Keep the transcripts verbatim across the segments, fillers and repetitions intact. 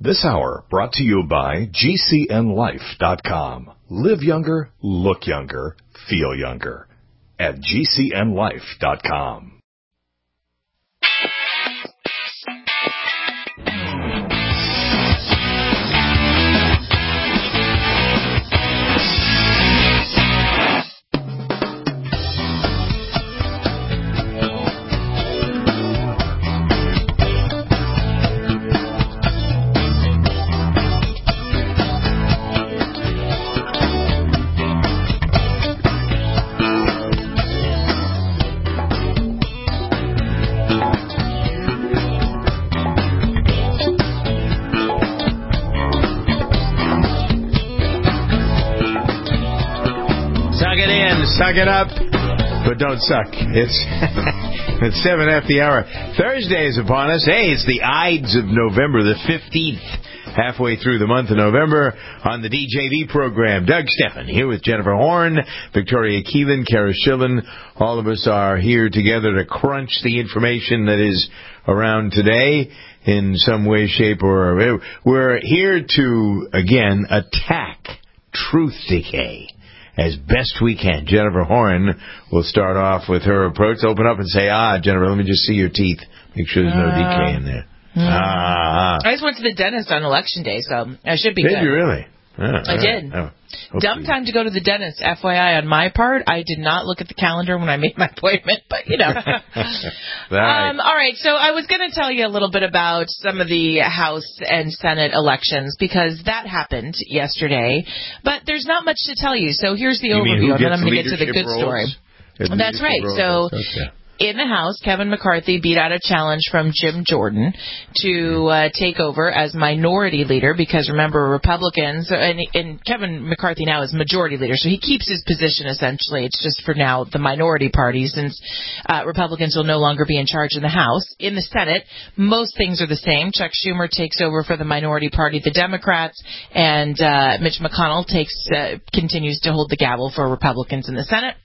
This hour brought to you by G C N life dot com. Live younger, look younger, feel younger at G C N life dot com. Suck it up, but don't suck. It's it's seven after the hour. Thursday is upon us. Hey, it's the Ides of November, the fifteenth, halfway through the month of November on the D J V program. Doug Stephan here with Jennifer Horn, Victoria Keelan, Kara Schillen. All of us are here together to crunch the information that is around today in some way, shape, or we're here to, again, attack truth decay as best we can. Jennifer Horn will start off with her approach. Open up and say, ah, Jennifer, let me just see your teeth. Make sure there's no uh, decay in there. Hmm. Ah. I just went to the dentist on Election Day, so I should be did good. Did you really? Oh, I did. Oh, Dumb time to go to the dentist, F Y I, on my part. I did not look at the calendar when I made my appointment, but, you know. right. Um, all right, so I was going to tell you a little bit about some of the House and Senate elections, because that happened yesterday. But there's not much to tell you, so here's the you overview, and then I'm going to get to the good roles? story. That's right. Roles. So okay. In the House, Kevin McCarthy beat out a challenge from Jim Jordan to uh, take over as minority leader, because remember, Republicans, and, and Kevin McCarthy now is majority leader, so he keeps his position essentially. It's just for now the minority party, since uh, Republicans will no longer be in charge in the House. In the Senate, most things are the same. Chuck Schumer takes over for the minority party, the Democrats, and uh, Mitch McConnell takes uh, continues to hold the gavel for Republicans in the Senate.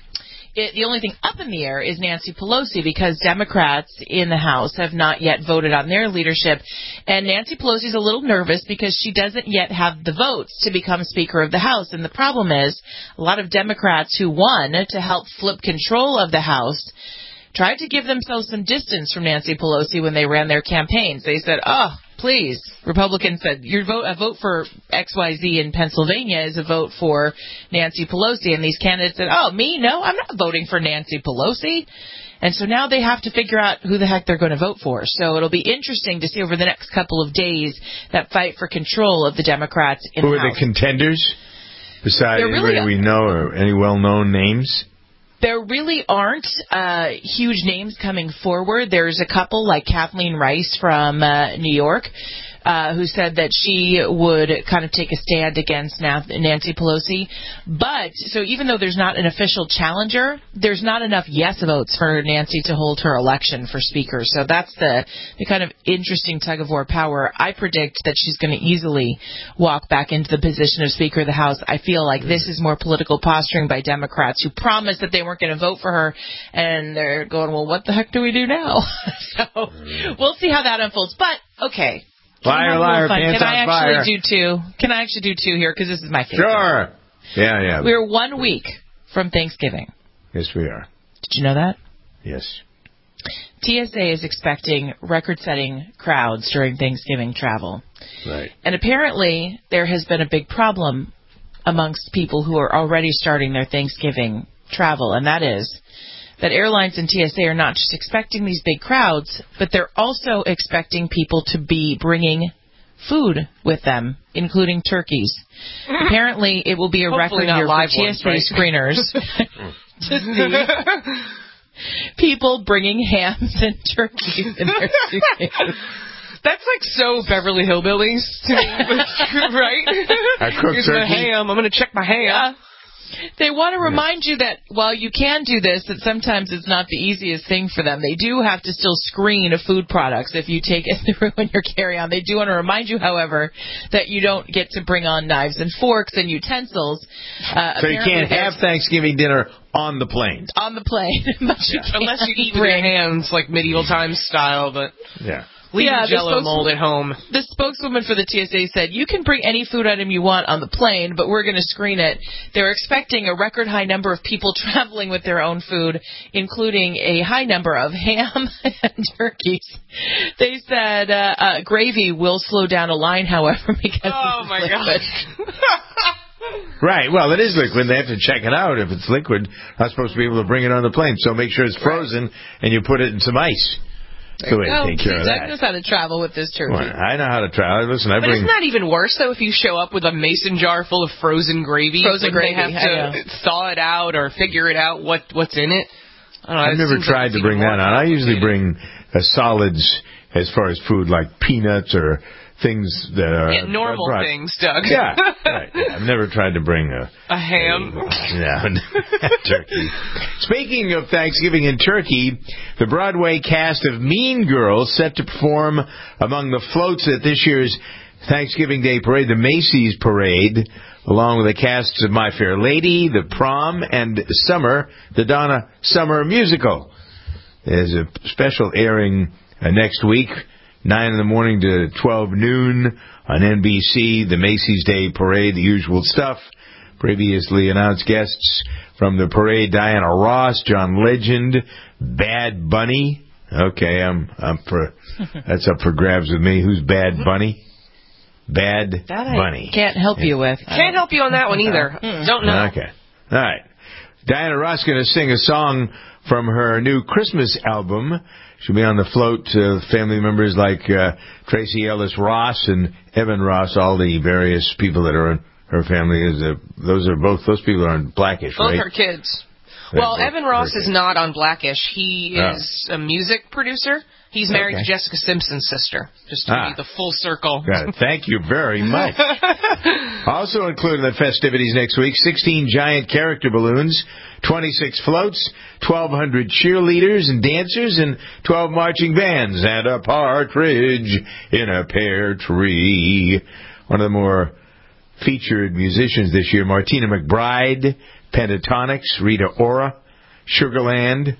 It, the only thing up in the air is Nancy Pelosi, because Democrats in the House have not yet voted on their leadership. And Nancy Pelosi's a little nervous because she doesn't yet have the votes to become Speaker of the House. And the problem is a lot of Democrats who won to help flip control of the House tried to give themselves some distance from Nancy Pelosi when they ran their campaigns. They said, oh, please. Republicans said, your vote, a vote for X Y Z in Pennsylvania is a vote for Nancy Pelosi. And these candidates said, oh, me? No, I'm not voting for Nancy Pelosi. And so now they have to figure out who the heck they're going to vote for. So it'll be interesting to see over the next couple of days that fight for control of the Democrats in who the are House. the contenders, besides really anybody we know or any well-known names? There really aren't uh, huge names coming forward. There's a couple like Kathleen Rice from uh, New York, uh, who said that she would kind of take a stand against Nancy Pelosi. But, so even though there's not an official challenger, there's not enough yes votes for Nancy to hold her election for Speaker. So that's the, the kind of interesting tug-of-war power. I predict that she's going to easily walk back into the position of Speaker of the House. I feel like this is more political posturing by Democrats who promised that they weren't going to vote for her, and they're going, well, what the heck do we do now? So we'll see how that unfolds. But, okay. Liar, liar, pants Can I on fire. actually do two? Can I actually do two here? Because this is my favorite. Sure. Yeah, yeah. We're one week from Thanksgiving. Yes, we are. Did you know that? Yes. T S A is expecting record-setting crowds during Thanksgiving travel. Right. And apparently there has been a big problem amongst people who are already starting their Thanksgiving travel, and that is that airlines and T S A are not just expecting these big crowds, but they're also expecting people to be bringing food with them, including turkeys. Apparently, it will be a Hopefully record year for ones, T S A right? screeners to see people bringing hams and turkeys in their suitcases. That's like so Beverly Hillbillies to me, right? I cook Here's turkey. my ham. I'm going to check my ham. Yeah. They want to remind you that while you can do this, that sometimes it's not the easiest thing for them. They do have to still screen food products if you take it through in your carry-on. They do want to remind you, however, that you don't get to bring on knives and forks and utensils. Uh, so you can't have Thanksgiving dinner on the plane. On the plane. But you Unless you eat with your hands, like medieval times style. But yeah. Leave Yeah, your the Jello spokes- mold at home. The spokeswoman for the T S A said, you can bring any food item you want on the plane, but we're going to screen it. They're expecting a record high number of people traveling with their own food, including a high number of ham and turkeys. They said uh, uh, gravy will slow down a line, however, because Oh, it's my liquid. gosh. Right. Well, it is liquid. They have to check it out. If it's liquid, I'm supposed to be able to bring it on the plane. So make sure it's frozen, and you put it in some ice. That's the way to Oh, take care of Doug that. knows how to travel with this turkey. Well, I know how to travel. Listen, I But bring. isn't that even worse, though, if you show up with a mason jar full of frozen gravy? Frozen Wouldn't gravy, They I have know. to thaw it out or figure it out what what's in it. I don't know, I've it never seems like tried it's to bring even that more on. I usually complicated. bring uh, solids as far as food, like peanuts or things that are Yeah, normal brought- things, Doug. Yeah, right. I've never tried to bring a A ham. No, turkey. Speaking of Thanksgiving in Turkey, the Broadway cast of Mean Girls set to perform among the floats at this year's Thanksgiving Day Parade, the Macy's Parade, along with the casts of My Fair Lady, The Prom, and Summer, the Donna Summer Musical. There's a special airing uh, next week, nine in the morning to twelve noon on N B C, the Macy's Day Parade, the usual stuff. Previously announced guests from the parade: Diana Ross, John Legend, Bad Bunny. Okay, I'm, I'm for that's up for grabs with me. Who's Bad Bunny? Bad That I Bunny. can't help you with. Can't help you on that one either. Don't know. Okay. All right. Diana Ross going to sing a song from her new Christmas album. She'll be on the float. Uh, family members like uh, Tracy Ellis Ross and Evan Ross, all the various people that are in her family. Is uh, those are both those people are on Blackish, Both right? her kids. They're Well, both Evan Ross her is kids. not on Blackish. He Oh. is a music producer. He's married Okay. to Jessica Simpson's sister. Just to Ah. be the full circle. Got it. Thank you very much. Also included in the festivities next week, sixteen giant character balloons, twenty-six floats, twelve hundred cheerleaders and dancers, and twelve marching bands, and a partridge in a pear tree. One of the more featured musicians this year, Martina McBride, Pentatonics, Rita Ora, Sugarland,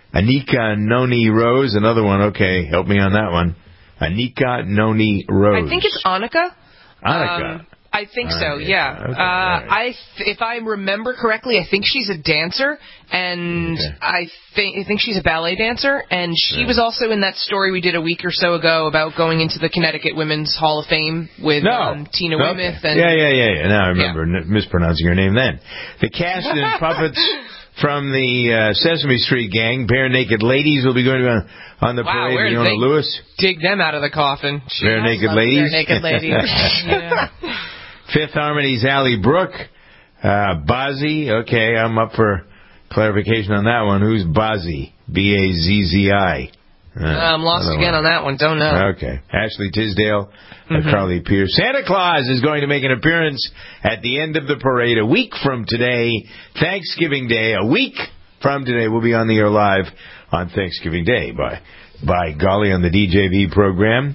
Anika Noni Rose, another one. Okay, help me on that one. Anika Noni Rose. I think it's Annika. Annika. Um, I think so, Annika. yeah. Okay, uh, all right. I, th- if I remember correctly, I think she's a dancer, and Okay. I think I think she's a ballet dancer, and she Right. was also in that story we did a week or so ago about going into the Connecticut Women's Hall of Fame with No. um, Tina Okay. Weymouth. And yeah, yeah, yeah, yeah. Now I remember n- mispronouncing her name then. The cast and puppets from the uh, Sesame Street gang, Bare Naked Ladies, will be going on, on the Wow, parade. where did Leona they- Lewis, dig them out of the coffin. Bare I Naked love Ladies. Bare Naked Ladies. Yeah. Fifth Harmony's Allie Brooke. Uh, Bozzy. Okay, I'm up for clarification on that one. Who's Bozzy? B A Z Z I. Uh, I'm lost another again one. on that one. Don't know. Okay. Ashley Tisdale, uh, Mhm. Carly Pierce. Santa Claus is going to make an appearance at the end of the parade a week from today, Thanksgiving Day. A week from today, we'll be on the air live on Thanksgiving Day by, by golly on the D J V program.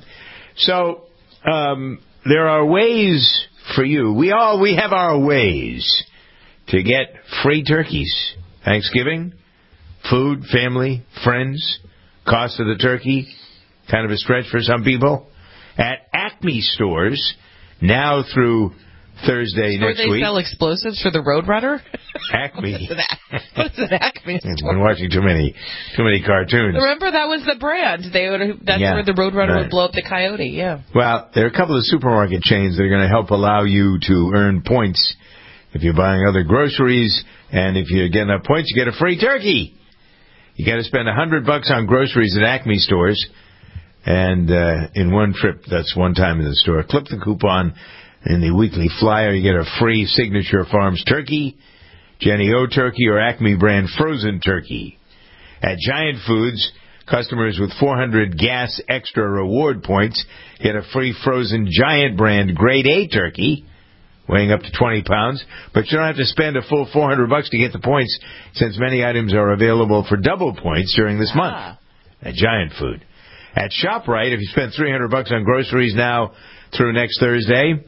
So, um, there are ways for you. We all, we have our ways to get free turkeys. Thanksgiving, food, family, friends, cost of the turkey, kind of a stretch for some people. At Acme stores, now through Thursday Where next they week. sell explosives for the Roadrunner? Acme. What's an Acme I've store? been watching too many, too many cartoons. Remember, that was the brand. They would. That's Yeah, where the Roadrunner right. would blow up the coyote. Yeah. Well, there are a couple of supermarket chains that are going to help allow you to earn points if you're buying other groceries, and if you get enough points, you get a free turkey. You got to spend a hundred bucks on groceries at Acme stores, and uh, in one trip, that's one time in the store. Clip the coupon in the weekly flyer. You get a free Signature Farms turkey, Jenny O turkey, or Acme brand frozen turkey. At Giant Foods, customers with four hundred gas extra reward points get a free frozen Giant brand grade A turkey, weighing up to twenty pounds, but you don't have to spend a full four hundred bucks to get the points, since many items are available for double points during this month Ah. at Giant Food. At ShopRite, if you spend three hundred bucks on groceries now through next Thursday,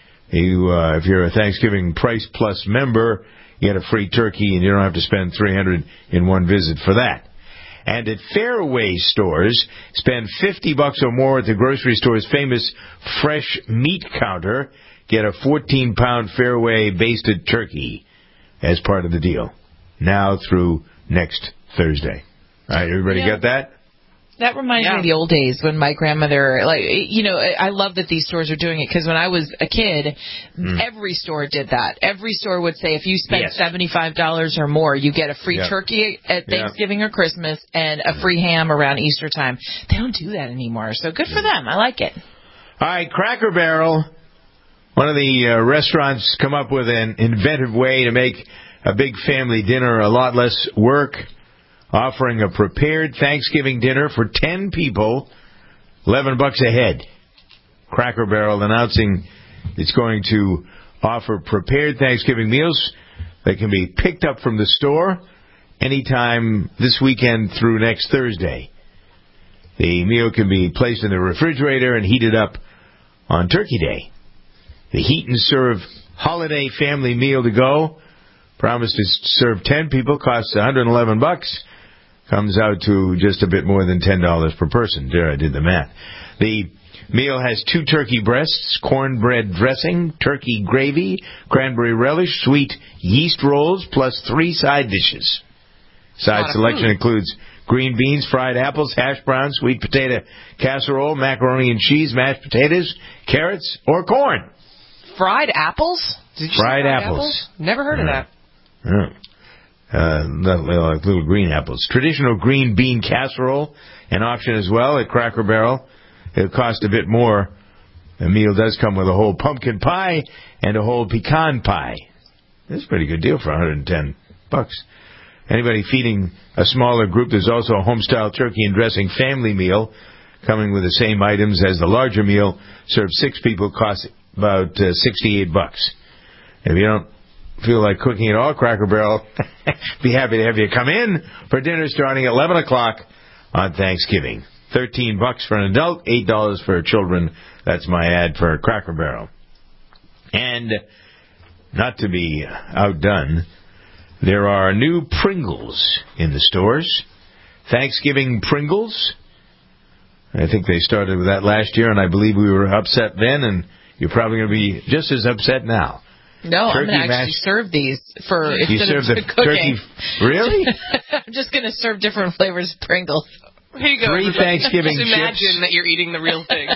you uh, if you're a Thanksgiving Price Plus member, you get a free turkey, and you don't have to spend three hundred in one visit for that. And at Fairway stores, spend fifty bucks or more at the grocery store's famous fresh meat counter. Get a fourteen pound Fairway basted turkey as part of the deal. Now through next Thursday. All right, everybody Yeah. got that? That reminds Yeah. me of the old days when my grandmother, like, you know, I love that these stores are doing it because when I was a kid, Mm. every store did that. Every store would say if you spend Yes. seventy-five dollars or more, you get a free Yeah. turkey at Yeah. Thanksgiving or Christmas and a free ham around Easter time. They don't do that anymore, so good for them. I like it. All right, Cracker Barrel. One of the uh, restaurants come up with an inventive way to make a big family dinner a lot less work, offering a prepared Thanksgiving dinner for ten people, eleven bucks a head. Cracker Barrel announcing it's going to offer prepared Thanksgiving meals that can be picked up from the store anytime this weekend through next Thursday. The meal can be placed in the refrigerator and heated up on Turkey Day. The Heat and Serve holiday family meal to go, promised to serve ten people, costs one hundred eleven bucks. Comes out to just a bit more than ten dollars per person. There, I did the math. The meal has two turkey breasts, cornbread dressing, turkey gravy, cranberry relish, sweet yeast rolls, plus three side dishes. Side selection includes green beans, fried apples, hash browns, sweet potato casserole, macaroni and cheese, mashed potatoes, carrots, or corn. Fried apples? Did you Fried say fried apples. apples? Never heard of Yeah. that. Yeah. Uh, like little green apples. Traditional green bean casserole, an option as well at Cracker Barrel. It'll cost a bit more. The meal does come with a whole pumpkin pie and a whole pecan pie. That's a pretty good deal for one hundred ten bucks. Anybody feeding a smaller group, there's also a home-style turkey and dressing family meal coming with the same items as the larger meal. Serve six people, costs about uh, sixty-eight bucks. If you don't feel like cooking at all, Cracker Barrel, be happy to have you come in for dinner starting at eleven o'clock on Thanksgiving. thirteen bucks for an adult, eight dollars for children. That's my ad for Cracker Barrel. And not to be outdone, there are new Pringles in the stores. Thanksgiving Pringles. I think they started with that last year, and I believe we were upset then, and you're probably going to be just as upset now. No, Turkey I'm going to actually mashed- serve these for You instead serve of the cooking. turkey. Really? I'm just going to serve different flavors of Pringles. Here you go. Three everybody. Thanksgiving Just imagine chips. that you're eating the real thing.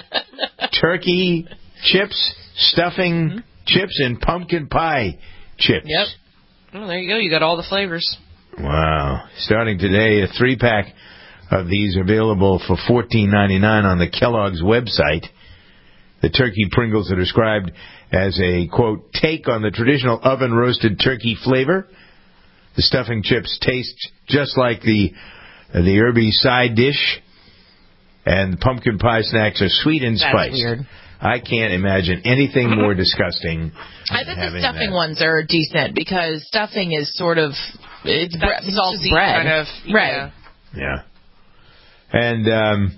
Turkey chips, stuffing Mm-hmm. chips, and pumpkin pie chips. Yep. Well, there you go. You got all the flavors. Wow. Starting today, a three-pack of these available for fourteen ninety-nine on the Kellogg's website. The turkey Pringles are described as a, quote, take on the traditional oven-roasted turkey flavor. The stuffing chips taste just like the the herby side dish. And the pumpkin pie snacks are sweet and That's spiced. weird. I can't imagine anything more disgusting I than think having the stuffing that. ones are decent because stuffing is sort of it's bre- That's salted salty bread, kind of, right? yeah. Yeah. And um,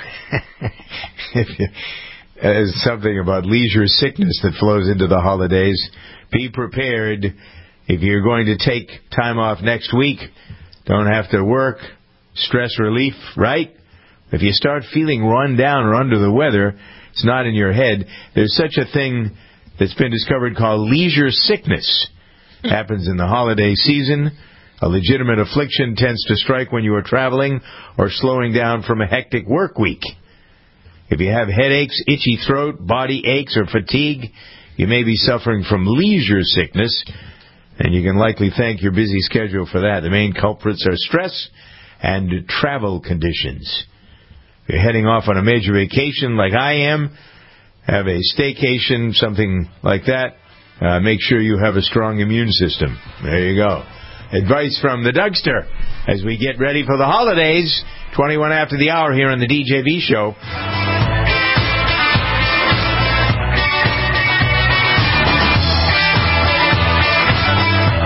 if you, there's something about leisure sickness that flows into the holidays. Be prepared. If you're going to take time off next week, don't have to work, stress relief, right? If you start feeling run down or under the weather, it's not in your head. There's such a thing that's been discovered called leisure sickness. Happens in the holiday season. A legitimate affliction tends to strike when you are traveling or slowing down from a hectic work week. If you have headaches, itchy throat, body aches, or fatigue, you may be suffering from leisure sickness, and you can likely thank your busy schedule for that. The main culprits are stress and travel conditions. If you're heading off on a major vacation like I am, have a staycation, something like that, uh, make sure you have a strong immune system. There you go. Advice from the Dougster as we get ready for the holidays. twenty-one after the hour here on the D J V Show.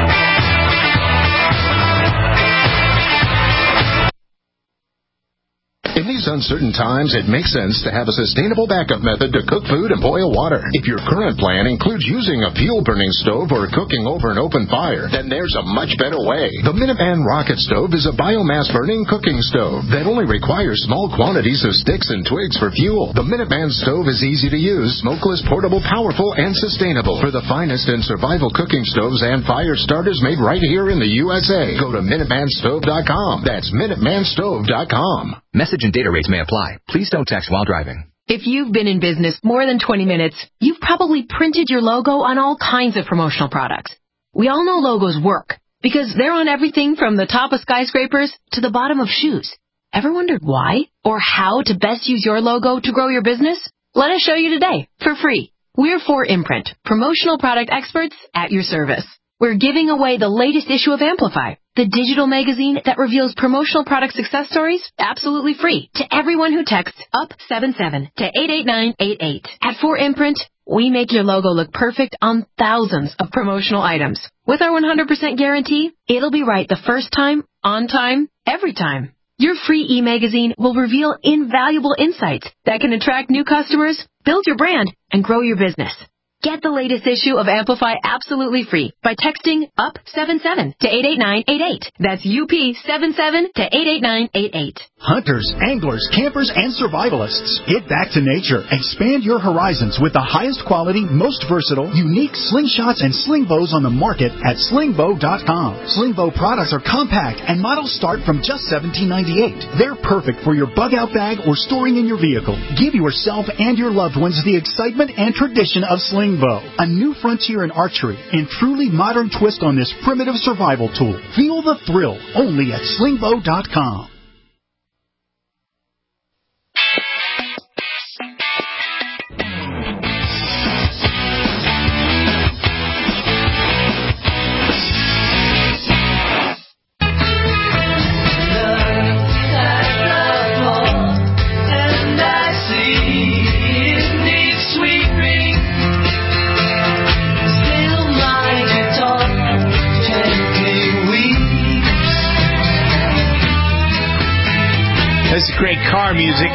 In these uncertain times, it makes sense to have a sustainable backup method to cook food and boil water. If your current plan includes using a fuel-burning stove or cooking over an open fire, then there's a much better way. The Minuteman Rocket Stove is a biomass-burning cooking stove that only requires small quantities of sticks and twigs for fuel. The Minuteman stove is easy to use, smokeless, portable, powerful, and sustainable. For the finest in survival cooking stoves and fire starters made right here in the U S A, go to Minuteman Stove dot com. That's Minuteman Stove dot com. Message and data rates may apply. Please don't text while driving. If you've been in business more than twenty minutes, you've probably printed your logo on all kinds of promotional products. We all know logos work because they're on everything from the top of skyscrapers to the bottom of shoes. Ever wondered why or how to best use your logo to grow your business? Let us show you today for free. We're four Imprint, promotional product experts at your service. We're giving away the latest issue of Amplify, the digital magazine that reveals promotional product success stories absolutely free to everyone who texts up seven seven to eight eight nine eight eight. At four Imprint, we make your logo look perfect on thousands of promotional items. With our one hundred percent guarantee, it'll be right the first time, on time, every time. Your free e-magazine will reveal invaluable insights that can attract new customers, build your brand, and grow your business. Get the latest issue of Amplify absolutely free by texting up seven seven to eight eight nine eight eight. That's U P seven seven to eight eight nine eight eight. Hunters, anglers, campers, and survivalists, get back to nature. Expand your horizons with the highest quality, most versatile, unique slingshots and sling bows on the market at sling bow dot com. Sling bow products are compact and models start from just seventeen ninety-eight. They're perfect for your bug out bag or storing in your vehicle. Give yourself and your loved ones the excitement and tradition of sling bow, a new frontier in archery and truly modern twist on this primitive survival tool. Feel the thrill only at sling bow dot com. This is great car music.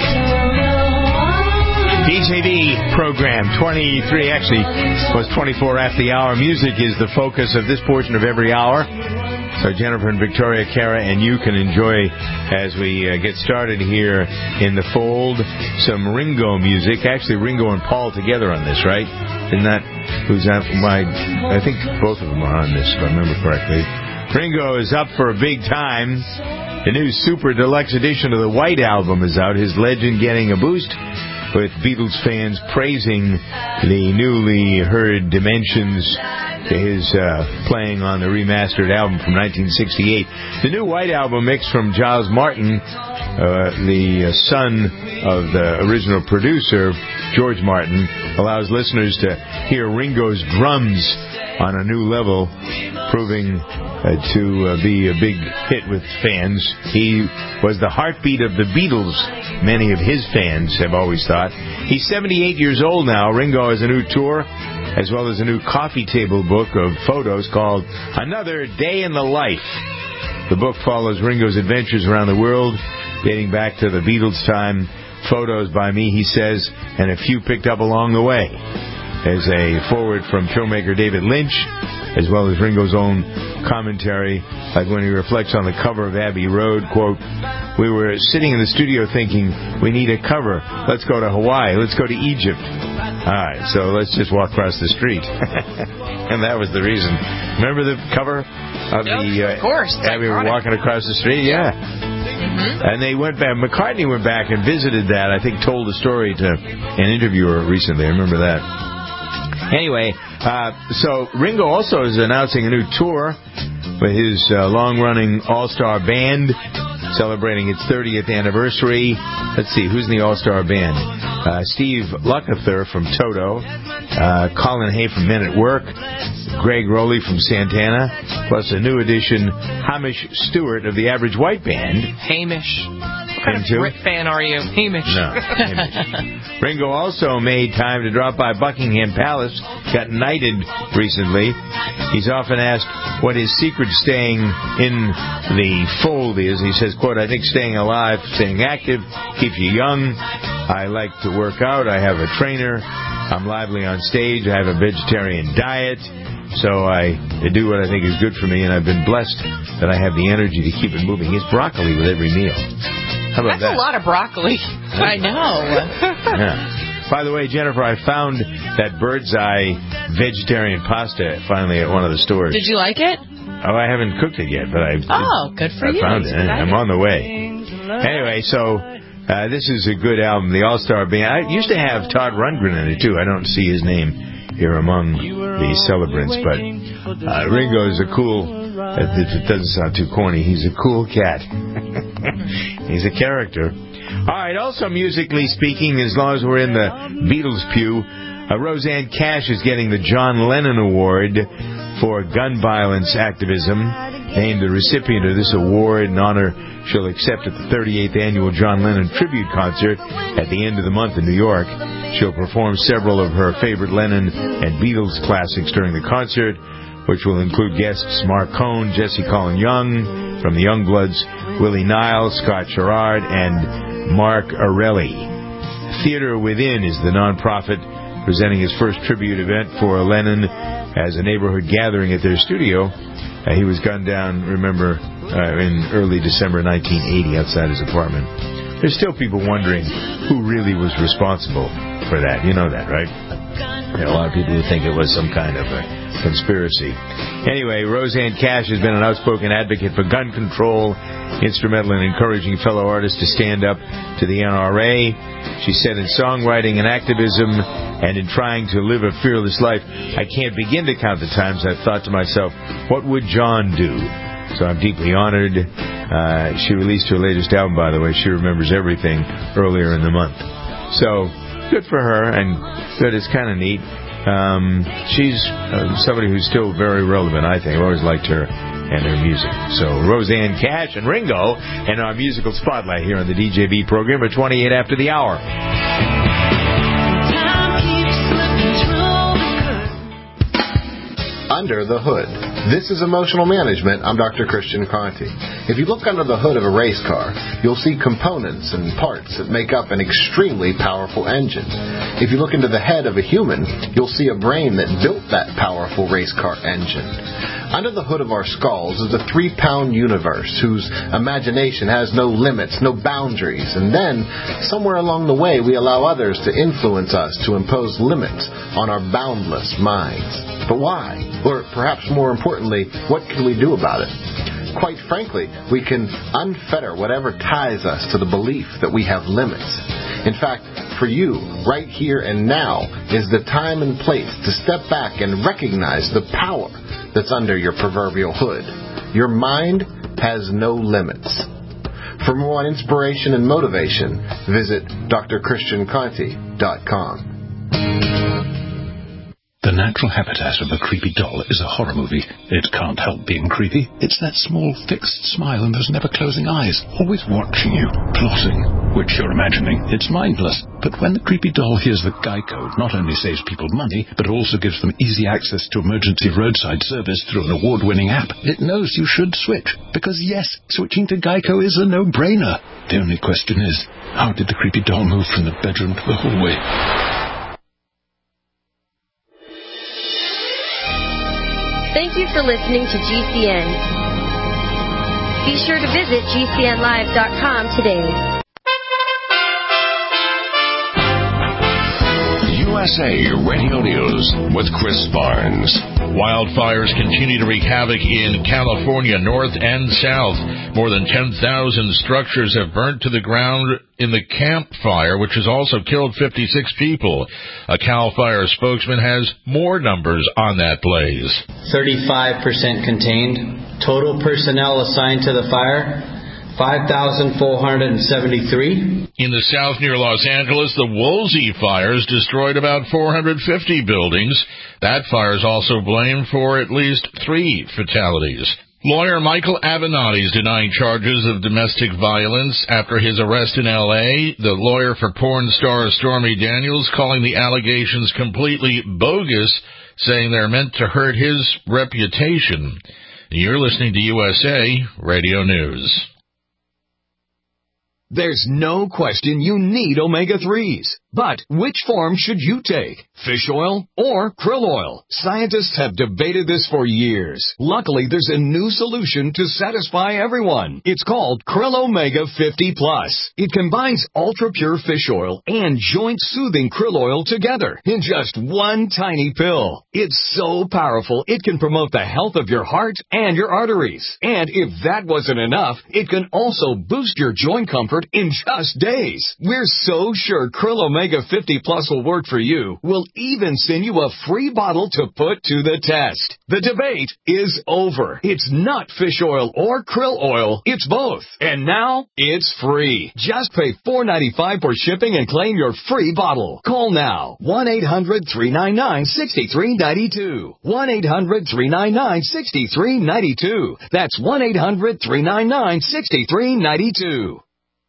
D J V program twenty-three, actually was twenty-four after the hour. Music is the focus of this portion of every hour. So Jennifer and Victoria, Kara, and you can enjoy as we uh, get started here in the fold some Ringo music. Actually, Ringo and Paul together on this, right? Isn't that who's that? My, I think both of them are on this, if I remember correctly. Ringo is up for a big time. The new super deluxe edition of the White Album is out. His legend getting a boost, with Beatles fans praising the newly heard dimensions to his uh, playing on the remastered album from nineteen sixty-eight. The new White Album mix from Giles Martin, uh, the son of the original producer, George Martin, allows listeners to hear Ringo's drums on a new level, proving uh, to uh, be a big hit with fans. He was the heartbeat of the Beatles, many of his fans have always thought. He's seventy-eight years old now. Ringo has a new tour, as well as a new coffee table book of photos called Another Day in the Life. The book follows Ringo's adventures around the world, dating back to the Beatles' time. Photos by me, he says, and a few picked up along the way. There's a foreword from filmmaker David Lynch, as well as Ringo's own commentary, like when he reflects on the cover of Abbey Road, quote, "We were sitting in the studio thinking, we need a cover. Let's go to Hawaii. Let's go to Egypt. All right, so let's just walk across the street." And that was the reason. Remember the cover of the uh, of course, Abbey Road walking across the street? Yeah. Mm-hmm. And they went back. McCartney went back and visited that. I think told the story to an interviewer recently. I remember that. Anyway, uh, so Ringo also is announcing a new tour with his uh, long-running all-star band, celebrating its thirtieth anniversary. Let's see, who's in the all-star band? Uh, Steve Lukather from Toto, uh, Colin Hay from Men at Work, Greg Rowley from Santana, plus a new addition, Hamish Stewart of the Average White Band. Hamish. kind Into? of Brit fan are you? Hamish. No. Hamish. Ringo also made time to drop by Buckingham Palace. Got knighted recently. He's often asked what his secret staying in the fold is. He says, quote, I think staying alive, staying active, keeps you young. I like to work out. I have a trainer. I'm lively on stage. I have a vegetarian diet. So I do what I think is good for me, and I've been blessed that I have the energy to keep it moving. He has broccoli with every meal. How about That's that? a lot of broccoli. I know. Yeah. By the way, Jennifer, I found that bird's eye vegetarian pasta finally at one of the stores. Did you like it? Oh, I haven't cooked it yet, but I Oh, good for I you. found it. I'm on the way. Anyway, so uh, this is a good album, the All-Star Band. I used to have Todd Rundgren in it, too. I don't see his name here among the celebrants, but uh, Ringo is a cool, if it doesn't sound too corny, he's a cool cat. He's a character. All right, also musically speaking, as long as we're in the Beatles pew, uh, Roseanne Cash is getting the John Lennon Award for gun violence activism. Named the recipient of this award in honor she'll accept at the thirty-eighth annual John Lennon tribute concert at the end of the month in New York. She'll perform several of her favorite Lennon and Beatles classics during the concert, which will include guests Mark Cohn, Jesse Colin Young from the Youngbloods, Willie Nile, Scott Sherrard, and Mark Arelli. Theater Within is the nonprofit presenting his first tribute event for Lennon as a neighborhood gathering at their studio. Uh, he was gunned down, remember, uh, in early December nineteen eighty outside his apartment. There's still people wondering who really was responsible for that. You know that, right? There are a lot of people who think it was some kind of a conspiracy. Anyway, Roseanne Cash has been an outspoken advocate for gun control, instrumental in encouraging fellow artists to stand up to the N R A. She said in songwriting and activism and in trying to live a fearless life, I can't begin to count the times I've thought to myself, what would John do? So I'm deeply honored. Uh, she released her latest album, by the way, She Remembers Everything, earlier in the month. So good for her, and good. It's kind of neat. Um, she's uh, somebody who's still very relevant, I think. I've always liked her and her music. So Roseanne Cash and Ringo in our musical spotlight here on the D J B program at twenty-eight after the hour. Under the Hood. This is Emotional Management. I'm Doctor Christian Conte. If you look under the hood of a race car, you'll see components and parts that make up an extremely powerful engine. If you look into the head of a human, you'll see a brain that built that powerful race car engine. Under the hood of our skulls is a three-pound universe whose imagination has no limits, no boundaries. And then, somewhere along the way, we allow others to influence us, to impose limits on our boundless minds. But why? Or perhaps more importantly, what can we do about it? Quite frankly, we can unfetter whatever ties us to the belief that we have limits. In fact, for you, right here and now, is the time and place to step back and recognize the power that's under your proverbial hood. Your mind has no limits. For more on inspiration and motivation, visit d r christian conte dot com. The natural habitat of a creepy doll is a horror movie. It can't help being creepy. It's that small, fixed smile and those never-closing eyes, always watching you, plotting, which you're imagining. It's mindless. But when the creepy doll hears that Geico not only saves people money, but also gives them easy access to emergency roadside service through an award-winning app, it knows you should switch. Because yes, switching to Geico is a no-brainer. The only question is, how did the creepy doll move from the bedroom to the hallway? Thank you for listening to G C N. Be sure to visit G C N live dot com today. U S A Radio News with Chris Barnes. Wildfires continue to wreak havoc in California, north and south. More than ten thousand structures have burnt to the ground in the Camp Fire, which has also killed fifty-six people. A CAL FIRE spokesman has more numbers on that blaze. thirty-five percent contained. Total personnel assigned to the fire, five thousand four hundred seventy-three. In the south near Los Angeles, the Woolsey fires destroyed about four hundred fifty buildings. That fire is also blamed for at least three fatalities. Lawyer Michael Avenatti is denying charges of domestic violence after his arrest in L A. The lawyer for porn star Stormy Daniels calling the allegations completely bogus, saying they're meant to hurt his reputation. You're listening to U S A Radio News. There's no question you need omega threes. But which form should you take? Fish oil or krill oil? Scientists have debated this for years. Luckily, there's a new solution to satisfy everyone. It's called Krill Omega fifty plus. It combines ultra-pure fish oil and joint-soothing krill oil together in just one tiny pill. It's so powerful, it can promote the health of your heart and your arteries. And if that wasn't enough, it can also boost your joint comfort in just days. We're so sure Krill Omega fifty plus will work for you. We'll even send you a free bottle to put to the test. The debate is over. It's not fish oil or krill oil. It's both. And now it's free. Just pay four dollars and ninety-five cents for shipping and claim your free bottle. Call now. one eight hundred three nine nine six three nine two. one eight hundred three nine nine six three nine two. That's one eight hundred three nine nine six three nine two.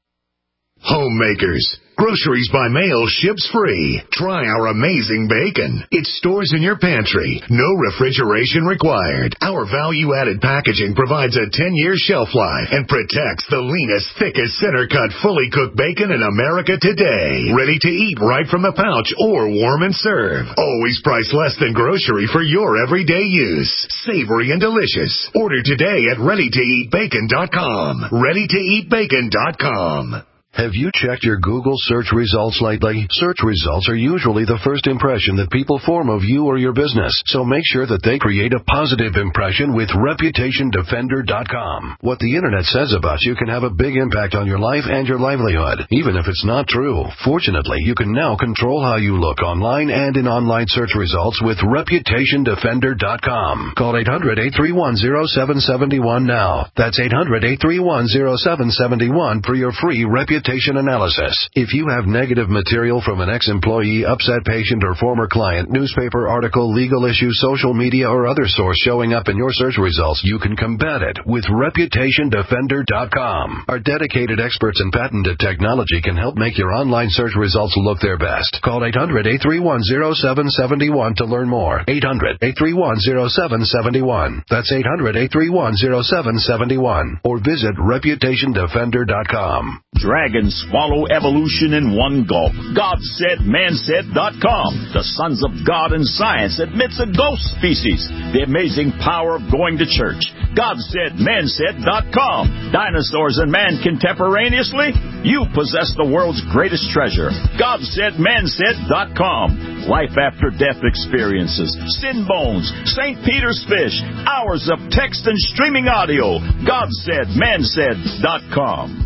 Homemakers. Groceries by mail ships free. Try our amazing bacon. It stores in your pantry. No refrigeration required. Our value-added packaging provides a ten-year shelf life and protects the leanest, thickest, center-cut, fully cooked bacon in America today. Ready to eat right from the pouch or warm and serve. Always priced less than grocery for your everyday use. Savory and delicious. Order today at ready to eat bacon dot com. ready to eat bacon dot com. Have you checked your Google search results lately? Search results are usually the first impression that people form of you or your business, so make sure that they create a positive impression with reputation defender dot com. What the Internet says about you can have a big impact on your life and your livelihood, even if it's not true. Fortunately, you can now control how you look online and in online search results with reputation defender dot com. Call eight hundred eight three one zero seven seven one now. That's eight hundred eight three one zero seven seven one for your free reputation analysis. If you have negative material from an ex-employee, upset patient, or former client, newspaper article, legal issue, social media, or other source showing up in your search results, you can combat it with reputation defender dot com. Our dedicated experts in patented technology can help make your online search results look their best. Call eight hundred eight three one zero seven seven one to learn more. eight hundred eight three one zero seven seven one. That's eight hundred eight three one zero seven seven one. Or visit reputation defender dot com. Dragons swallow evolution in one gulp. God said, man said dot com. The sons of God and science admits a ghost species. The amazing power of going to church. God said, man said dot com. Dinosaurs and man contemporaneously? You possess the world's greatest treasure. God said, man said dot com. Life after death experiences. Sin bones. Saint Peter's fish. Hours of text and streaming audio. God said, man said dot com.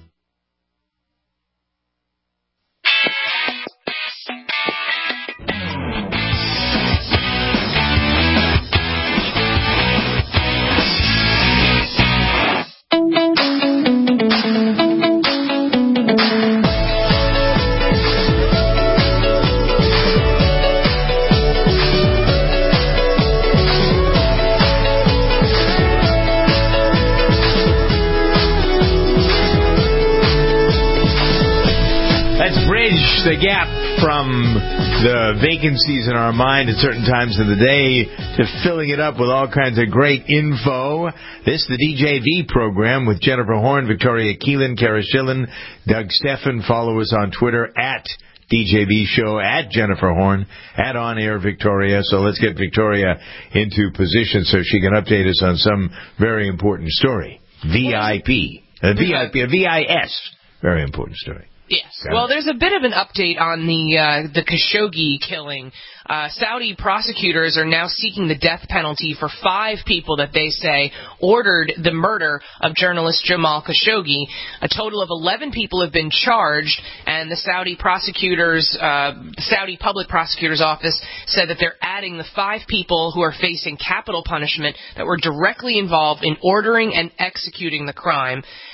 The gap from the vacancies in our mind at certain times of the day to filling it up with all kinds of great info. This is the D J V program with Jennifer Horn, Victoria Keelan, Kara Schillen, Doug Steffen. Follow us on Twitter at D J V Show, at Jennifer Horn, at On Air Victoria. So let's get Victoria into position so she can update us on some very important story. V I P. A V I P, a V I S. Very important story. Yes. Well, there's a bit of an update on the uh, the Khashoggi killing. Uh, Saudi prosecutors are now seeking the death penalty for five people that they say ordered the murder of journalist Jamal Khashoggi. A total of eleven people have been charged, and the Saudi prosecutors, uh, the Saudi Public Prosecutor's Office said that they're adding the five people who are facing capital punishment that were directly involved in ordering and executing the crime.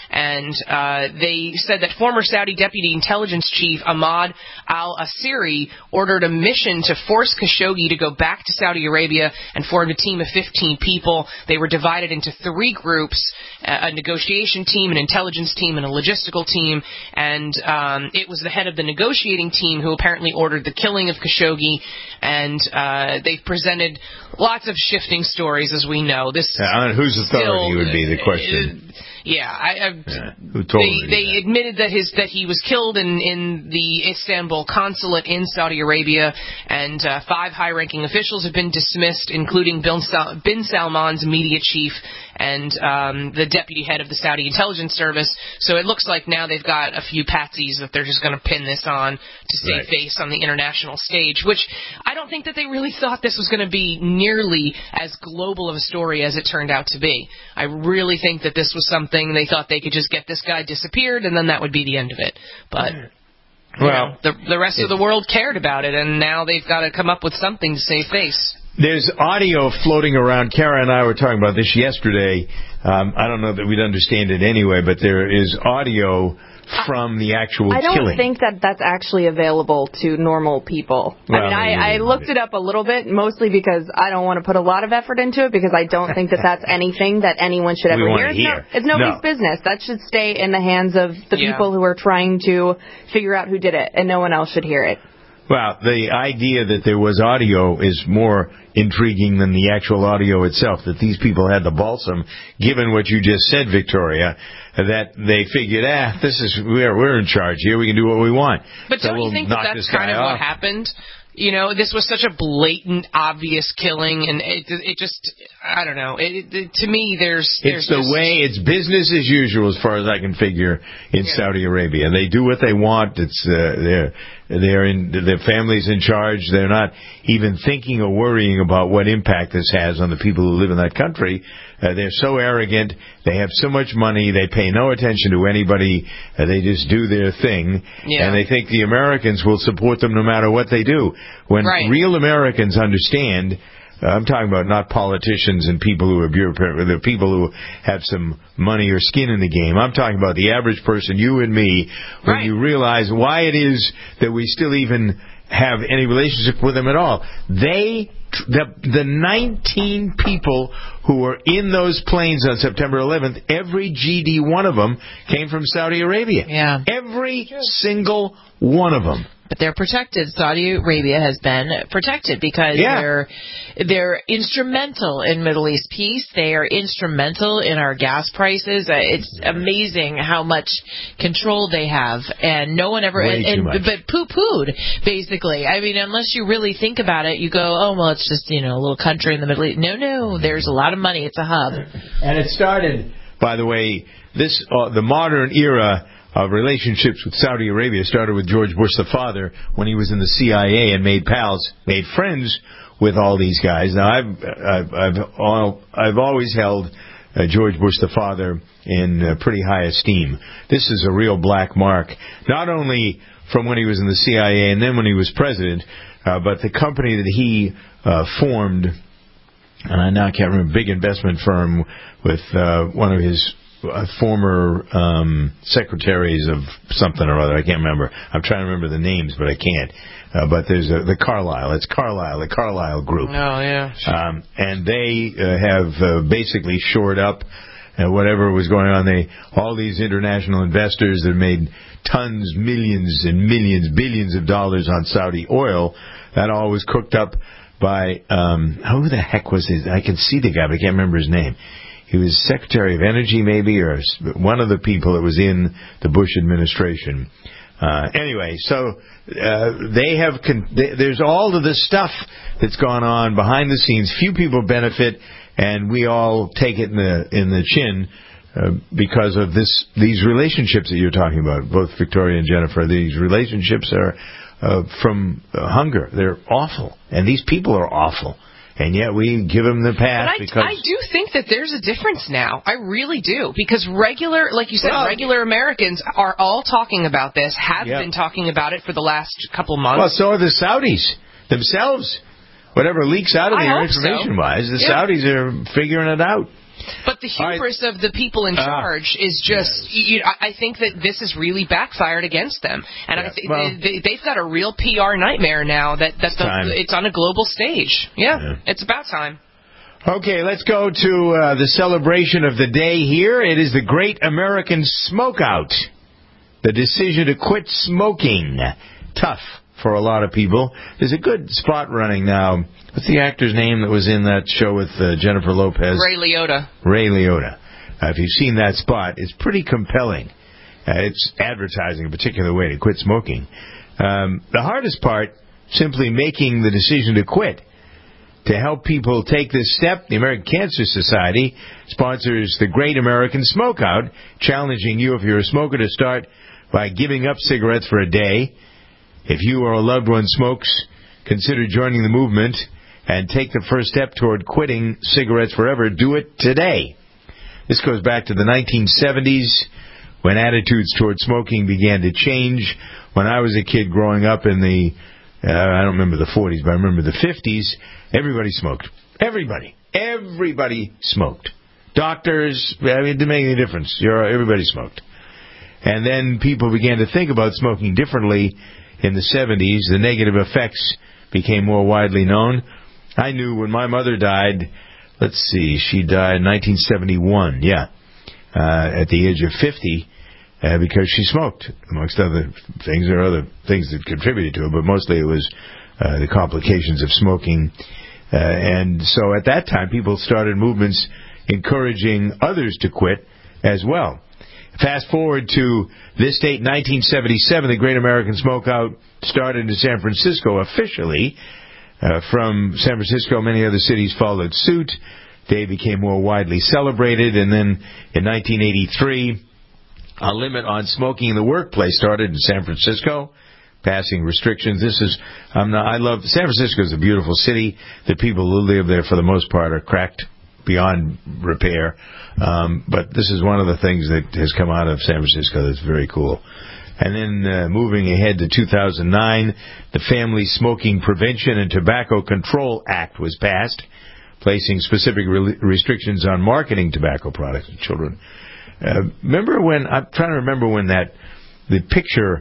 and uh, they said that former Saudi Deputy Intelligence Chief Ahmad al-Asiri ordered a mission to force Khashoggi to go back to Saudi Arabia and formed a team of fifteen people. They were divided into three groups, a negotiation team, an intelligence team, and a logistical team, and um, it was the head of the negotiating team who apparently ordered the killing of Khashoggi, and uh, they've presented lots of shifting stories, as we know. This yeah, whose authority still, would be the question. Uh, Yeah, I, I, yeah. Who told they, they admitted that his that he was killed in, in the Istanbul consulate in Saudi Arabia, and uh, five high-ranking officials have been dismissed, including Bin, Sal- Bin Salman's media chief and um, the deputy head of the Saudi intelligence service. So it looks like now they've got a few patsies that they're just going to pin this on to save right. face on the international stage, which I don't think that they really thought this was going to be nearly as global of a story as it turned out to be. I really think that this was something they thought they could just get this guy disappeared and then that would be the end of it. But well, know, the, the rest of the world cared about it, and now they've got to come up with something to save face. There's audio floating around. Kara and I were talking about this yesterday. Um, I don't know that we'd understand it anyway, but there is audio from the actual I don't killing. think that that's actually available to normal people. Well, I mean, I, I looked it up a little bit, mostly because I don't want to put a lot of effort into it, because I don't think that that's anything that anyone should ever we hear. It's, hear. No, it's nobody's no. business. That should stay in the hands of the yeah. people who are trying to figure out who did it, and no one else should hear it. Well, the idea that there was audio is more intriguing than the actual audio itself, that these people had the balsam, given what you just said, Victoria, that they figured, ah, this is, we're, we're in charge here, we can do what we want. But so don't we'll you think that that's kind of off. what happened? You know, this was such a blatant, obvious killing, and it, it just, I don't know. It, it, to me, there's, there's it's the just, way, it's business as usual, as far as I can figure, in yeah. Saudi Arabia. They do what they want. It's uh, they're they're in their family's in charge. They're not even thinking or worrying about what impact this has on the people who live in that country. Uh, they're so arrogant. They have so much money. They pay no attention to anybody. Uh, they just do their thing. Yeah. And they think the Americans will support them no matter what they do. When right. real Americans understand, uh, I'm talking about not politicians and people who are bureaucrats, the people who have some money or skin in the game. I'm talking about the average person, you and me, when right. you realize why it is that we still even have any relationship with them at all. They, the, the nineteen people who were in those planes on September eleventh, every G D one of them came from Saudi Arabia. Yeah. Every single one of them. But they're protected. Saudi Arabia has been protected because yeah. they're they're instrumental in Middle East peace. They are instrumental in our gas prices. Uh, it's amazing how much control they have, and no one ever Way and, too and much. but poo-pooed basically. I mean, unless you really think about it, you go, oh well, it's just you know a little country in the Middle East. No, no, there's a lot of money. It's a hub. And it started, by the way, this uh, the modern era of relationships with Saudi Arabia started with George Bush the father when he was in the C I A and made pals, made friends with all these guys. Now I've I've I've, all, I've always held uh, George Bush the father in uh, pretty high esteem. This is a real black mark, not only from when he was in the C I A and then when he was president, uh, but the company that he uh, formed, and I now can't remember, big investment firm with uh, one of his Uh, former um, secretaries of something or other. I can't remember. I'm trying to remember the names, but I can't. Uh, but there's a, the Carlyle. It's Carlyle, the Carlyle Group. Oh, yeah. Um, and they uh, have uh, basically shored up uh, whatever was going on. They all these international investors that made tons, millions and millions, billions of dollars on Saudi oil. That all was cooked up by, um, who the heck was his? I can see the guy, but I can't remember his name. He was Secretary of Energy, maybe, or one of the people that was in the Bush administration. Uh, anyway, so uh, they have. Con- they, there's all of this stuff that's gone on behind the scenes. Few people benefit, and we all take it in the in the chin uh, because of this. These relationships that you're talking about, both Victoria and Jennifer. These relationships are uh, from uh, hunger. They're awful, and these people are awful. And yet we give them the pass but I, because... I do think that there's a difference now. I really do. Because regular, like you said, well, regular Americans are all talking about this, have yep. been talking about it for the last couple months. Well, so are the Saudis themselves. Whatever leaks out of I here hope information-wise, so. the yeah. Saudis are figuring it out. But the hubris right. of the people in charge uh, is just, yes. you know, I think that this has really backfired against them. And yeah. I th- well, they, they've got a real P R nightmare now that, that the, it's on a global stage. Yeah, yeah, it's about time. Okay, let's go to uh, the celebration of the day here. It is the Great American Smokeout. The decision to quit smoking. Tough for a lot of people. There's a good spot running now. What's the actor's name that was in that show with uh, Jennifer Lopez? Ray Liotta. Ray Liotta. Uh, if you've seen that spot, it's pretty compelling. Uh, it's advertising a particular way to quit smoking. Um, the hardest part, simply making the decision to quit. To help people take this step, the American Cancer Society sponsors the Great American Smokeout, challenging you, if you're a smoker, to start by giving up cigarettes for a day. If you or a loved one smokes, consider joining the movement and take the first step toward quitting cigarettes forever. Do it today. This goes back to the nineteen seventies, when attitudes toward smoking began to change. When I was a kid growing up in the, uh, I don't remember the forties, but I remember the fifties, everybody smoked. Everybody. Everybody smoked. Doctors, I mean, it didn't make any difference. You're, everybody smoked. And then people began to think about smoking differently in the seventies. The negative effects became more widely known. I knew when my mother died, let's see, she died in nineteen seventy-one, yeah, uh, at the age of fifty, uh, because she smoked, amongst other things. There are other things that contributed to it, but mostly it was uh, the complications of smoking. Uh, and so at that time, people started movements encouraging others to quit as well. Fast forward to this date, nineteen seventy-seven, the Great American Smokeout started in San Francisco officially. Uh, from San Francisco, many other cities followed suit. Day became more widely celebrated, and then in nineteen eighty-three, a limit on smoking in the workplace started in San Francisco, passing restrictions. This is, I'm not, I love, San Francisco is a beautiful city. The people who live there, for the most part, are cracked beyond repair. Um, but this is one of the things that has come out of San Francisco that's very cool. And then uh, moving ahead to two thousand nine, the Family Smoking Prevention and Tobacco Control Act was passed, placing specific re- restrictions on marketing tobacco products to children. Uh, remember when, I'm trying to remember when that, the picture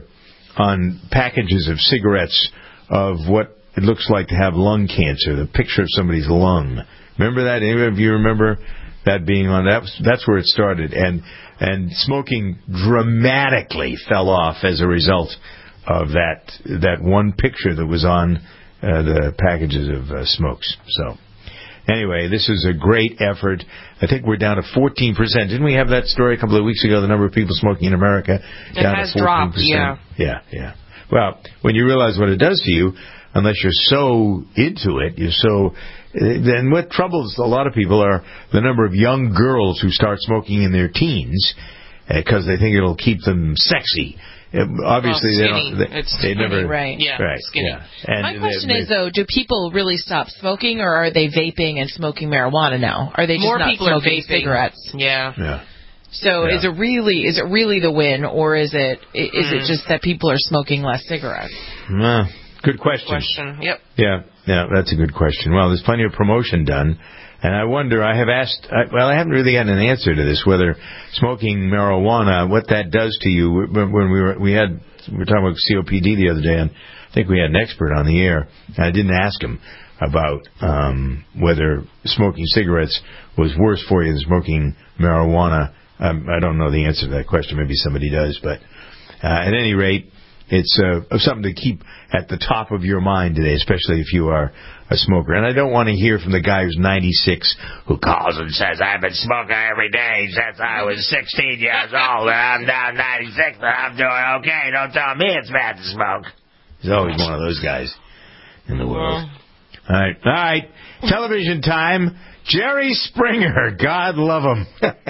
on packages of cigarettes of what it looks like to have lung cancer, the picture of somebody's lung. Remember that? Any of you remember that being on that? That's where it started. And and smoking dramatically fell off as a result of that that one picture that was on uh, the packages of uh, smokes. So anyway, this is a great effort. I think we're down to fourteen percent. Didn't we have that story a couple of weeks ago, the number of people smoking in America? It down has to fourteen percent. dropped, yeah. Yeah, yeah. Well, when you realize what it does to you, unless you're so into it, you're so... Then what troubles a lot of people are the number of young girls who start smoking in their teens because uh, they think it'll keep them sexy. Uh, obviously, well, they don't. They, it's they skinny, never. Right. Yeah. Right. Skinny. Yeah. And my question they, is though, do people really stop smoking, or are they vaping and smoking marijuana now? Are they just More not people smoking are vaping. cigarettes? Yeah. Yeah. So yeah. is it really is it really the win, or is it is mm. it just that people are smoking less cigarettes? Uh, good question. Good question. Yep. Yeah. Yeah. That's a good question. Well, there's plenty of promotion done. And I wonder, I have asked, I, well, I haven't really gotten an answer to this, whether smoking marijuana, what that does to you. When we were, we had, we were talking about C O P D the other day, and I think we had an expert on the air, and I didn't ask him about um, whether smoking cigarettes was worse for you than smoking marijuana. Um, I don't know the answer to that question. Maybe somebody does, but uh, at any rate, it's uh, something to keep at the top of your mind today, especially if you are a smoker. And I don't want to hear from the guy who's ninety-six who calls and says, I've been smoking every day since I was sixteen years old, and I'm down ninety-six, but I'm doing okay. Don't tell me it's bad to smoke. There's always one of those guys in the world. All right. All right. Television time. Jerry Springer. God love him.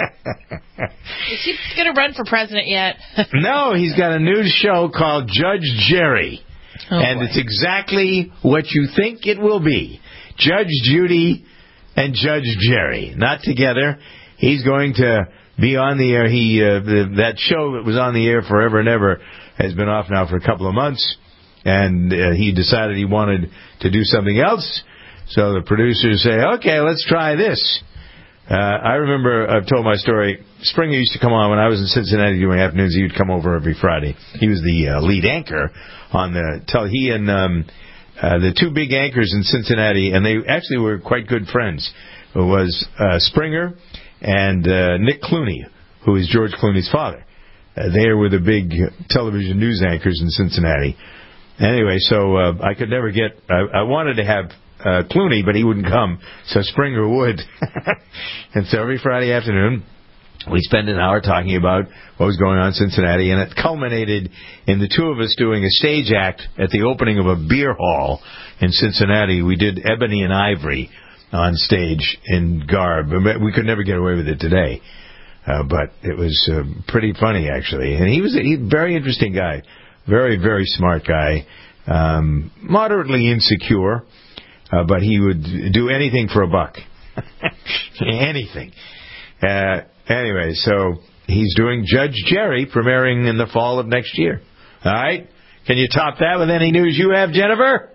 Is he going to run for president yet? No, he's got a new show called Judge Jerry. Oh, and boy. It's exactly what you think it will be. Judge Judy and Judge Jerry. Not together. He's going to be on the air. He uh, the, that show that was on the air forever and ever has been off now for a couple of months. And uh, he decided he wanted to do something else. So the producers say, okay, let's try this. Uh, I remember I've told my story. Springer used to come on when I was in Cincinnati doing afternoons. He would come over every Friday. He was the uh, lead anchor on the tell. He and um, uh, the two big anchors in Cincinnati, and they actually were quite good friends. It was uh, Springer and uh, Nick Clooney, who is George Clooney's father. Uh, they were the big television news anchors in Cincinnati. Anyway, so uh, I could never get. I, I wanted to have uh, Clooney, but he wouldn't come, so Springer would. And so every Friday afternoon, we spend an hour talking about what was going on in Cincinnati, and it culminated in the two of us doing a stage act at the opening of a beer hall in Cincinnati. We did Ebony and Ivory on stage in garb. We could never get away with it today, uh, but it was uh, pretty funny, actually. And he was a he, very interesting guy, very, very smart guy, um, moderately insecure, uh, but he would do anything for a buck. Anything. Uh, anyway, so he's doing Judge Jerry, premiering in the fall of next year. All right? Can you top that with any news you have, Jennifer?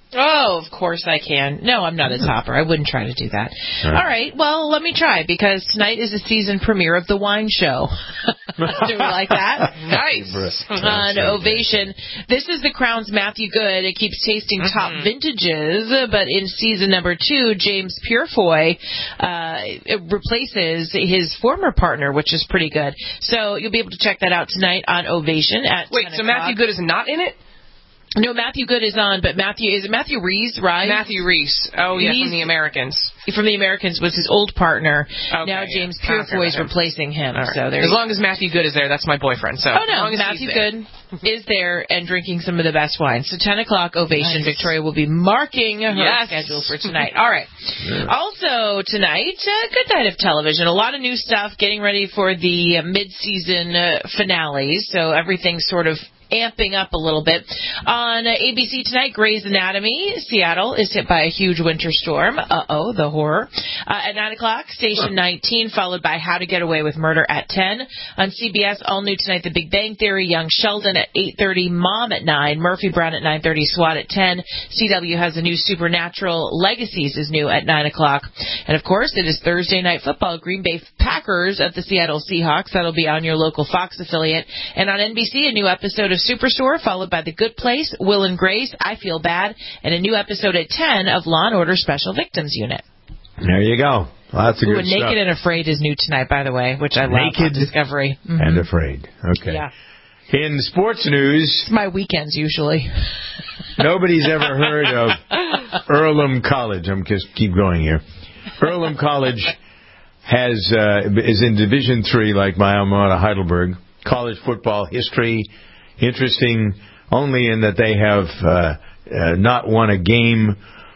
Oh, of course I can. No, I'm not a topper. I wouldn't try to do that. All right. All right. Well, let me try, because tonight is the season premiere of The Wine Show. Do we like that? Nice. On Ovation. This is The Crown's Matthew Good. It keeps tasting mm-hmm. top vintages, but in season number two, James Purefoy uh, it replaces his former partner, which is pretty good. So you'll be able to check that out tonight on Ovation at Wait, so Matthew Good is not in it? No, Matthew Good is on, but Matthew, is it Matthew Reese, right? Matthew Reese. Oh, yeah, He's, from The Americans. From The Americans was his old partner. Okay, now James yeah. Purefoy is replacing him. Right. So as long as Matthew Good is there, that's my boyfriend. So oh, no, as as Matthew Good is there and drinking some of the best wine. So ten o'clock Ovation. Nice. Victoria will be marking her yes. schedule for tonight. All right. Yeah. Also tonight, uh, good night of television. A lot of new stuff, getting ready for the uh, mid-season uh, finales. So everything's sort of amping up a little bit. On uh, A B C tonight, Grey's Anatomy. Seattle is hit by a huge winter storm. Uh-oh, the horror. Uh, at nine o'clock, Station nineteen, followed by How to Get Away with Murder at ten. On C B S, all new tonight, The Big Bang Theory, Young Sheldon at eight thirty, Mom at nine, Murphy Brown at nine thirty, SWAT at ten. C W has a new Supernatural. Legacies is new at nine o'clock. And, of course, it is Thursday Night Football. Green Bay Packers at the Seattle Seahawks. That'll be on your local Fox affiliate. And on N B C, a new episode of Superstore, followed by The Good Place, Will and Grace, I Feel Bad, and a new episode at ten of Law and Order Special Victims Unit. There you go. Lots of Ooh, good and stuff. Naked and Afraid is new tonight, by the way, which I love. Naked on Discovery. Mm-hmm. and Afraid. Okay. Yeah. In sports news, it's my weekends usually. Nobody's ever heard of Earlham College. I'm just keep going here. Earlham College has uh, is in Division Three, like my alma mater, Heidelberg. College football history, interesting only in that they have uh, uh, not won a game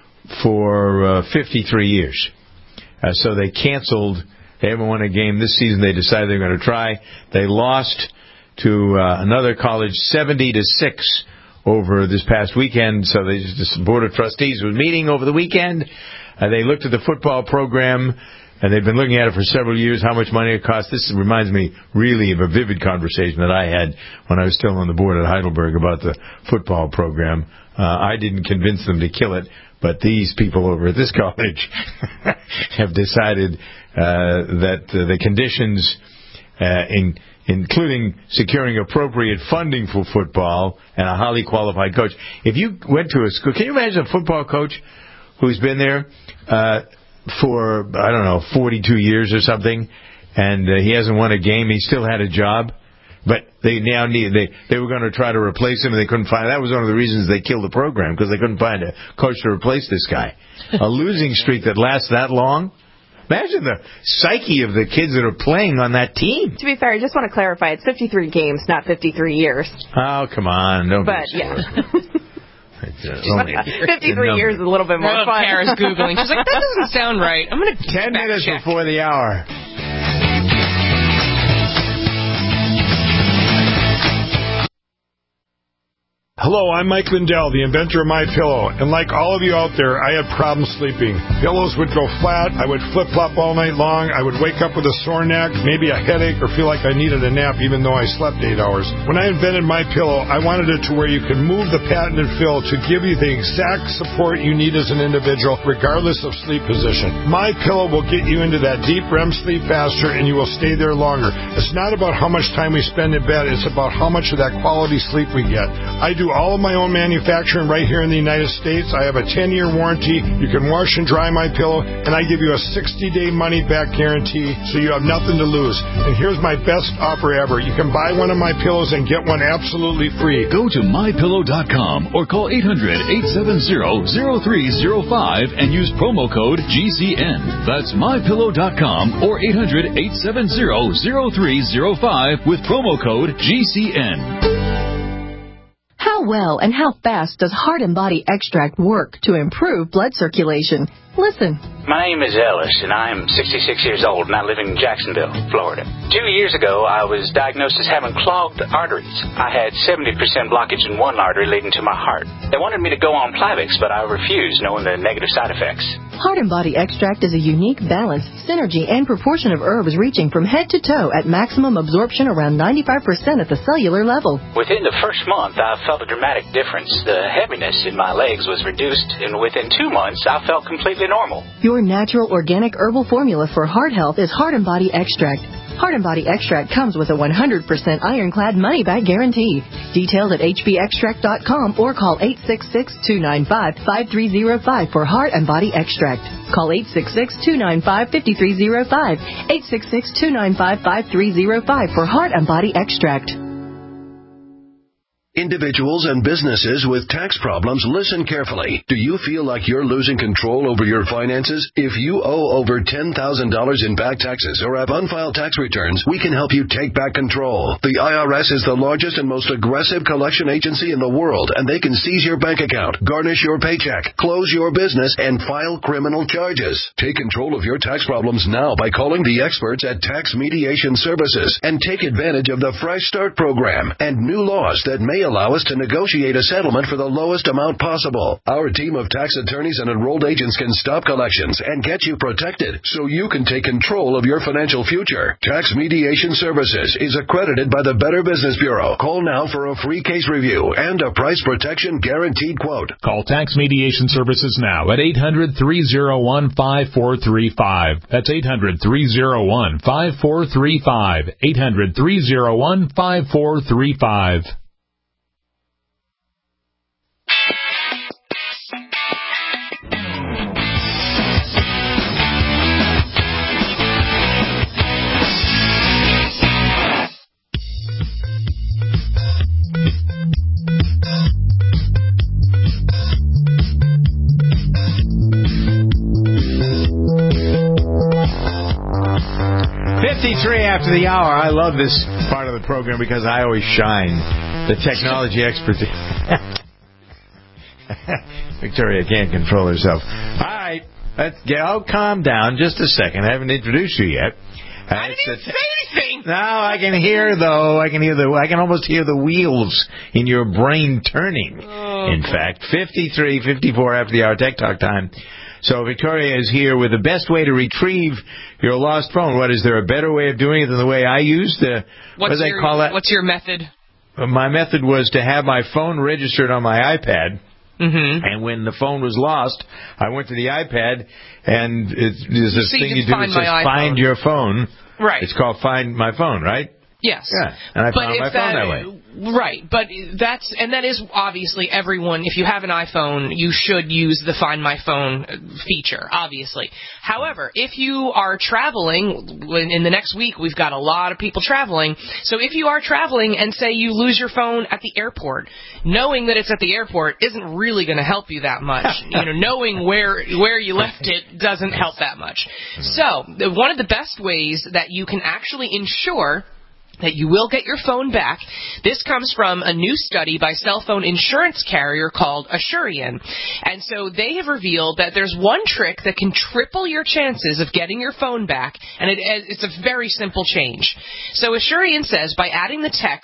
for uh, fifty-three years. Uh, so they canceled. They haven't won a game this season. They decided they're going to try. They lost to uh, another college seventy to six over this past weekend. So they just, the Board of Trustees was meeting over the weekend. Uh, they looked at the football program, and they've been looking at it for several years, how much money it costs. This reminds me really of a vivid conversation that I had when I was still on the board at Heidelberg about the football program. Uh, I didn't convince them to kill it, but these people over at this college have decided uh, that uh, the conditions, uh, in, including securing appropriate funding for football and a highly qualified coach. If you went to a school, can you imagine a football coach who's been there uh, for, I don't know, forty-two years or something, and uh, he hasn't won a game, he still had a job, but they now need, they, they were going to try to replace him, and they couldn't find, that was one of the reasons they killed the program, because they couldn't find a coach to replace this guy. A losing streak that lasts that long? Imagine the psyche of the kids that are playing on that team. To be fair, I just want to clarify, it's fifty-three games, not fifty-three years. Oh, come on. Don't but, be yeah. Uh, fifty-three years is a little bit more oh, fun. Kara's Googling. She's like, that doesn't sound right. I'm going to Ten minutes check. before the hour. Hello, I'm Mike Lindell, the inventor of MyPillow, and like all of you out there, I had problems sleeping. Pillows would go flat, I would flip-flop all night long, I would wake up with a sore neck, maybe a headache, or feel like I needed a nap even though I slept eight hours. When I invented MyPillow, I wanted it to where you can move the patented fill to give you the exact support you need as an individual, regardless of sleep position. MyPillow will get you into that deep R E M sleep faster, and you will stay there longer. It's not about how much time we spend in bed, it's about how much of that quality sleep we get. I do all of my own manufacturing right here in the United States. I have a ten-year warranty. You can wash and dry my pillow, and I give you a sixty-day money-back guarantee, so you have nothing to lose. And here's my best offer ever. You can buy one of my pillows and get one absolutely free. Go to my pillow dot com or call eight hundred, eight seven zero, zero three zero five and use promo code G C N. That's my pillow dot com or eight hundred, eight seven zero, zero three zero five with promo code G C N. How well and how fast does Heart and Body Extract work to improve blood circulation? Listen. My name is Ellis, and I'm sixty-six years old, and I live in Jacksonville, Florida. Two years ago, I was diagnosed as having clogged arteries. I had seventy percent blockage in one artery leading to my heart. They wanted me to go on Plavix, but I refused, knowing the negative side effects. Heart and Body Extract is a unique balance, synergy, and proportion of herbs reaching from head to toe at maximum absorption around ninety-five percent at the cellular level. Within the first month, I felt a dramatic difference. The heaviness in my legs was reduced, and within two months, I felt completely normal. Your natural organic herbal formula for heart health is Heart and Body Extract. Heart and Body Extract comes with a one hundred percent ironclad money-back guarantee. Details at h b extract dot com or call eight six six, two nine five, five three zero five for Heart and Body Extract. Call eight six six, two nine five, five three zero five, eight six six, two nine five, five three zero five for Heart and Body Extract. Individuals and businesses with tax problems, listen carefully. Do you feel like you're losing control over your finances? If you owe over ten thousand dollars in back taxes or have unfiled tax returns, we can help you take back control. The I R S is the largest and most aggressive collection agency in the world, and they can seize your bank account, garnish your paycheck, close your business, and file criminal charges. Take control of your tax problems now by calling the experts at Tax Mediation Services and take advantage of the Fresh Start program and new laws that may allow us to negotiate a settlement for the lowest amount possible. Our team of tax attorneys and enrolled agents can stop collections and get you protected so you can take control of your financial future. Tax Mediation Services is accredited by the Better Business Bureau. Call now for a free case review and a price protection guaranteed quote. Call Tax Mediation Services now at eight hundred, three oh one, five four three five. That's eight hundred, three oh one, five four three five. eight hundred, three oh one, five four three five. fifty-three after the hour. I love this part of the program because I always shine. The technology expertise. Victoria can't control herself. All right. Let's get, oh, calm down just a second. I haven't introduced you yet. Uh, I didn't say anything. No, I can hear, though. I can hear the. I can almost hear the wheels in your brain turning. Oh, in boy. fact, fifty-three, fifty-four after the hour Tech Talk time. So Victoria is here with the best way to retrieve your lost phone. What, is there a better way of doing it than the way I used? Uh, what do they your, call that? What's your method? Uh, my method was to have my phone registered on my iPad. Mm-hmm. And when the phone was lost, I went to the iPad, and it, there's this so thing you, you do that says Find Your Phone. Right. It's called Find My Phone, right? Yes. Yeah, and I but found my that, phone that way. Right, but that's, and that is obviously everyone, if you have an iPhone, you should use the Find My Phone feature, obviously. However, if you are traveling, in the next week we've got a lot of people traveling, so if you are traveling and say you lose your phone at the airport, knowing that it's at the airport isn't really going to help you that much. You know, knowing where where you left it doesn't help that much. So, one of the best ways that you can actually ensure that you will get your phone back. This comes from a new study by cell phone insurance carrier called Assurian. And so they have revealed that there's one trick that can triple your chances of getting your phone back, and it, it's a very simple change. So Assurian says by adding the text,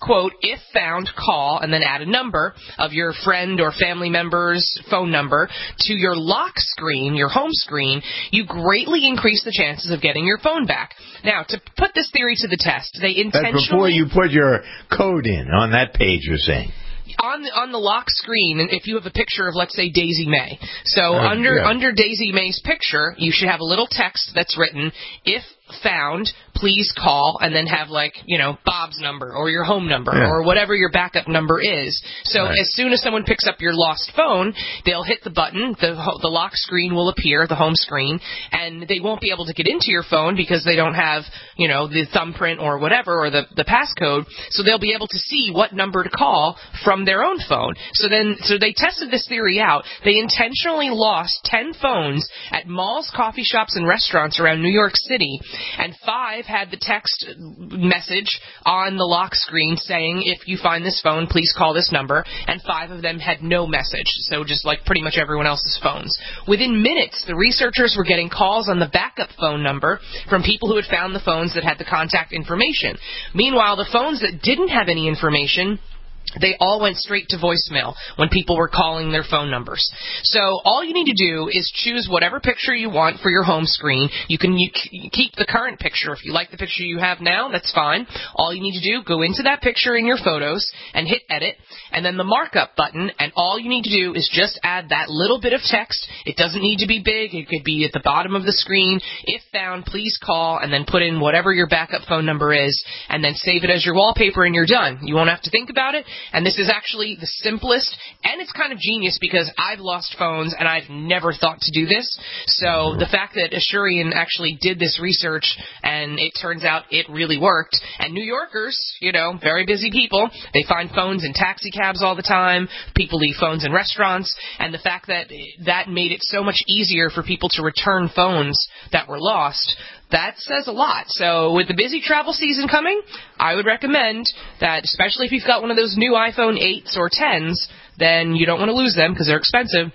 quote, if found, call, and then add a number of your friend or family member's phone number to your lock screen, your home screen, you greatly increase the chances of getting your phone back. Now, to put this theory to the test, they intentionally... That's before you put your code in on that page, you're saying. On the, on the lock screen, and if you have a picture of, let's say, Daisy May. So Oh, under yeah. under Daisy May's picture, you should have a little text that's written, if found, please call, and then have, like, you know, Bob's number or your home number Yeah. or whatever your backup number is. So Right. as soon as someone picks up your lost phone, they'll hit the button, the ho- the lock screen will appear, the home screen, and they won't be able to get into your phone because they don't have, you know, the thumbprint or whatever, or the, the passcode, so they'll be able to see what number to call from their own phone. So then, so they tested this theory out. They intentionally lost ten phones at malls, coffee shops, and restaurants around New York City, and five had the text message on the lock screen saying, if you find this phone, please call this number, and five of them had no message, so just like pretty much everyone else's phones. Within minutes, the researchers were getting calls on the backup phone number from people who had found the phones that had the contact information. Meanwhile, the phones that didn't have any information, they all went straight to voicemail when people were calling their phone numbers. So all you need to do is choose whatever picture you want for your home screen. You can you c- keep the current picture. If you like the picture you have now, that's fine. All you need to do, go into that picture in your photos and hit edit, and then the markup button, and all you need to do is just add that little bit of text. It doesn't need to be big. It could be at the bottom of the screen. If found, please call, and then put in whatever your backup phone number is, and then save it as your wallpaper, and you're done. You won't have to think about it. And this is actually the simplest, and it's kind of genius because I've lost phones and I've never thought to do this. So the fact that Asurian actually did this research and it turns out it really worked. And New Yorkers, you know, very busy people, they find phones in taxi cabs all the time. People leave phones in restaurants. And the fact that that made it so much easier for people to return phones that were lost, that says a lot. So with the busy travel season coming, I would recommend that, especially if you've got one of those new iPhone eights or tens, then you don't want to lose them because they're expensive.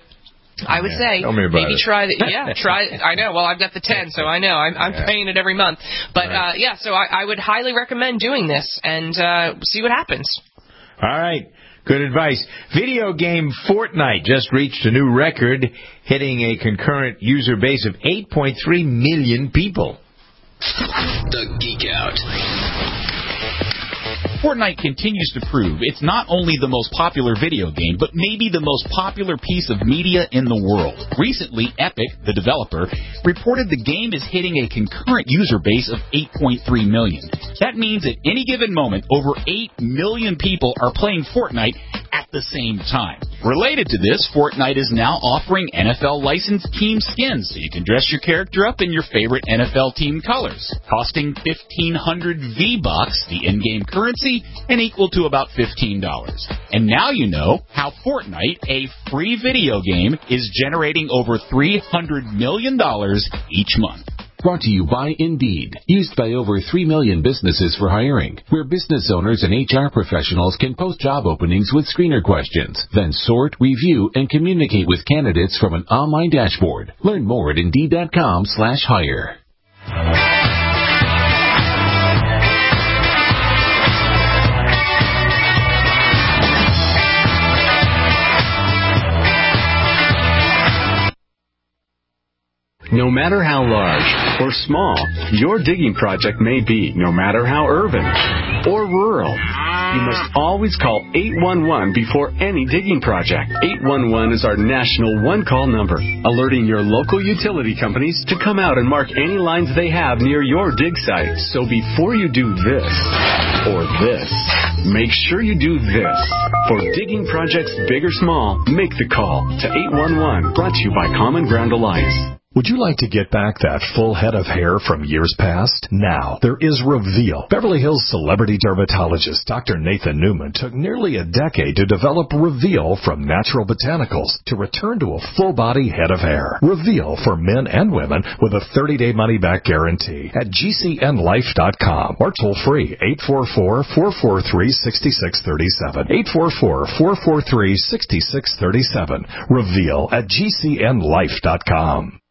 I would Yeah, say tell me about maybe it. try the, yeah, try, I know, well, I've got the ten, so I know, I'm, I'm Yeah. paying it every month. But, Right. uh, yeah, so I, I would highly recommend doing this and, uh, see what happens. All right. Good advice. Video game Fortnite just reached a new record, hitting a concurrent user base of eight point three million people. The Geek Out. Fortnite continues to prove it's not only the most popular video game, but maybe the most popular piece of media in the world. Recently, Epic, the developer, reported the game is hitting a concurrent user base of eight point three million. That means at any given moment, over eight million people are playing Fortnite at the same time. Related to this, Fortnite is now offering N F L licensed team skins, so you can dress your character up in your favorite N F L team colors. Costing fifteen hundred V-Bucks, the in-game currency, and equal to about fifteen dollars. And now you know how Fortnite, a free video game, is generating over three hundred million dollars each month. Brought to you by Indeed, used by over three million businesses for hiring, where business owners and H R professionals can post job openings with screener questions, then sort, review, and communicate with candidates from an online dashboard. Learn more at Indeed.com slash hire. No matter how large or small your digging project may be, no matter how urban or rural, you must always call eight one one before any digging project. eight one one is our national one-call number, alerting your local utility companies to come out and mark any lines they have near your dig site. So before you do this or this, make sure you do this. For digging projects big or small, make the call to eight one one, brought to you by Common Ground Alliance. Would you like to get back that full head of hair from years past? Now, there is Reveal. Beverly Hills celebrity dermatologist Doctor Nathan Newman took nearly a decade to develop Reveal from natural botanicals to return to a full-body head of hair. Reveal for men and women with a thirty-day money-back guarantee at G C N life dot com or toll-free eight four four, four four three, six six three seven. eight four four, four four three, six six three seven. Reveal at G C N life dot com.